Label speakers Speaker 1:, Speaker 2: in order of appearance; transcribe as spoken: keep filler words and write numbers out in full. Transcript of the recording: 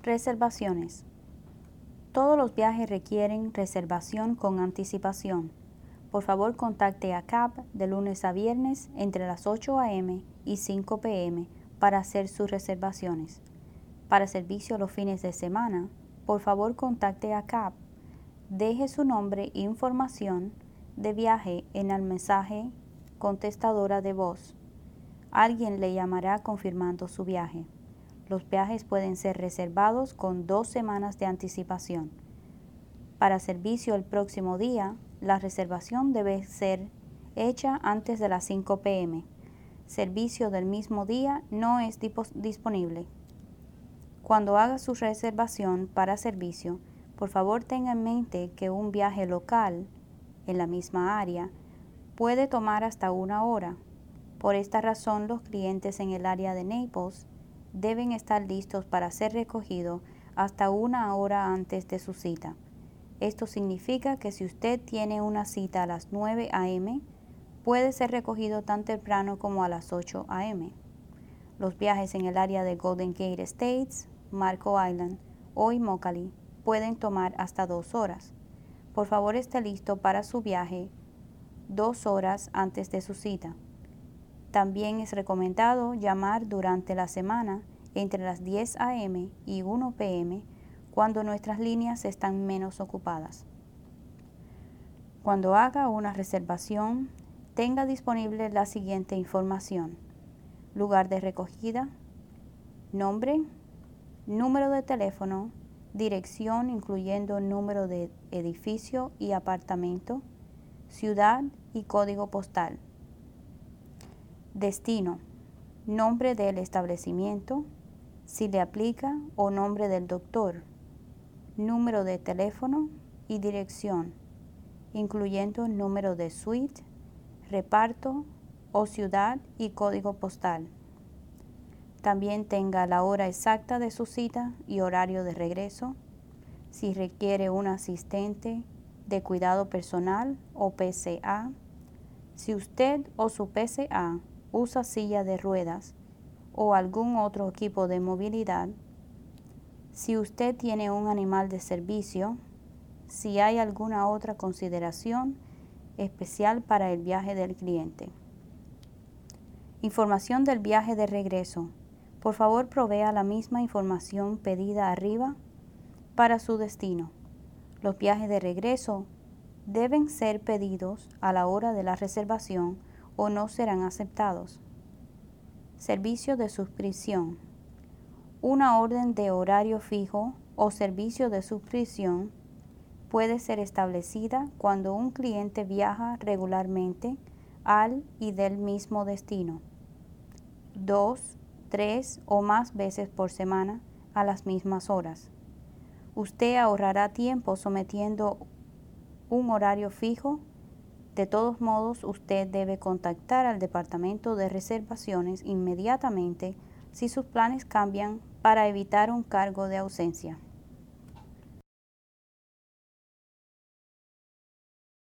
Speaker 1: Reservaciones. Todos los viajes requieren reservación con anticipación. Por favor, contacte a C A B de lunes a viernes entre las ocho a m y cinco p m para hacer sus reservaciones. Para servicio los fines de semana, por favor contacte a C A B. Deje su nombre e información de viaje en el mensaje contestadora de voz. Alguien le llamará confirmando su viaje. Los viajes pueden ser reservados con dos semanas de anticipación. Para servicio el próximo día, la reservación debe ser hecha antes de las cinco p m Servicio del mismo día no es disponible. Cuando haga su reservación para servicio, por favor tenga en mente que un viaje local en la misma área puede tomar hasta una hora. Por esta razón, los clientes en el área de Naples deben estar listos para ser recogidos hasta una hora antes de su cita. Esto significa que si usted tiene una cita a las nueve a m, puede ser recogido tan temprano como a las ocho a m Los viajes en el área de Golden Gate Estates, Marco Island o Immokalee pueden tomar hasta dos horas. Por favor, esté listo para su viaje dos horas antes de su cita. También es recomendado llamar durante la semana entre las diez a m y una p m cuando nuestras líneas están menos ocupadas. Cuando haga una reservación, tenga disponible la siguiente información: lugar de recogida, nombre, número de teléfono, dirección incluyendo número de edificio y apartamento, ciudad y código postal. Destino, nombre del establecimiento, si le aplica, o nombre del doctor, número de teléfono y dirección, incluyendo número de suite, reparto o ciudad y código postal. También tenga la hora exacta de su cita y horario de regreso, si requiere un asistente de cuidado personal o P C A, si usted o su P C A usa silla de ruedas o algún otro equipo de movilidad, si usted tiene un animal de servicio, si hay alguna otra consideración especial para el viaje del cliente. Información del viaje de regreso. Por favor, provea la misma información pedida arriba para su destino. Los viajes de regreso deben ser pedidos a la hora de la reservación o no serán aceptados. Servicio de suscripción. Una orden de horario fijo o servicio de suscripción puede ser establecida cuando un cliente viaja regularmente al y del mismo destino, dos, tres o más veces por semana a las mismas horas. Usted ahorrará tiempo sometiendo un horario fijo. De todos modos, usted debe contactar al departamento de reservaciones inmediatamente si sus planes cambian para evitar un cargo de ausencia.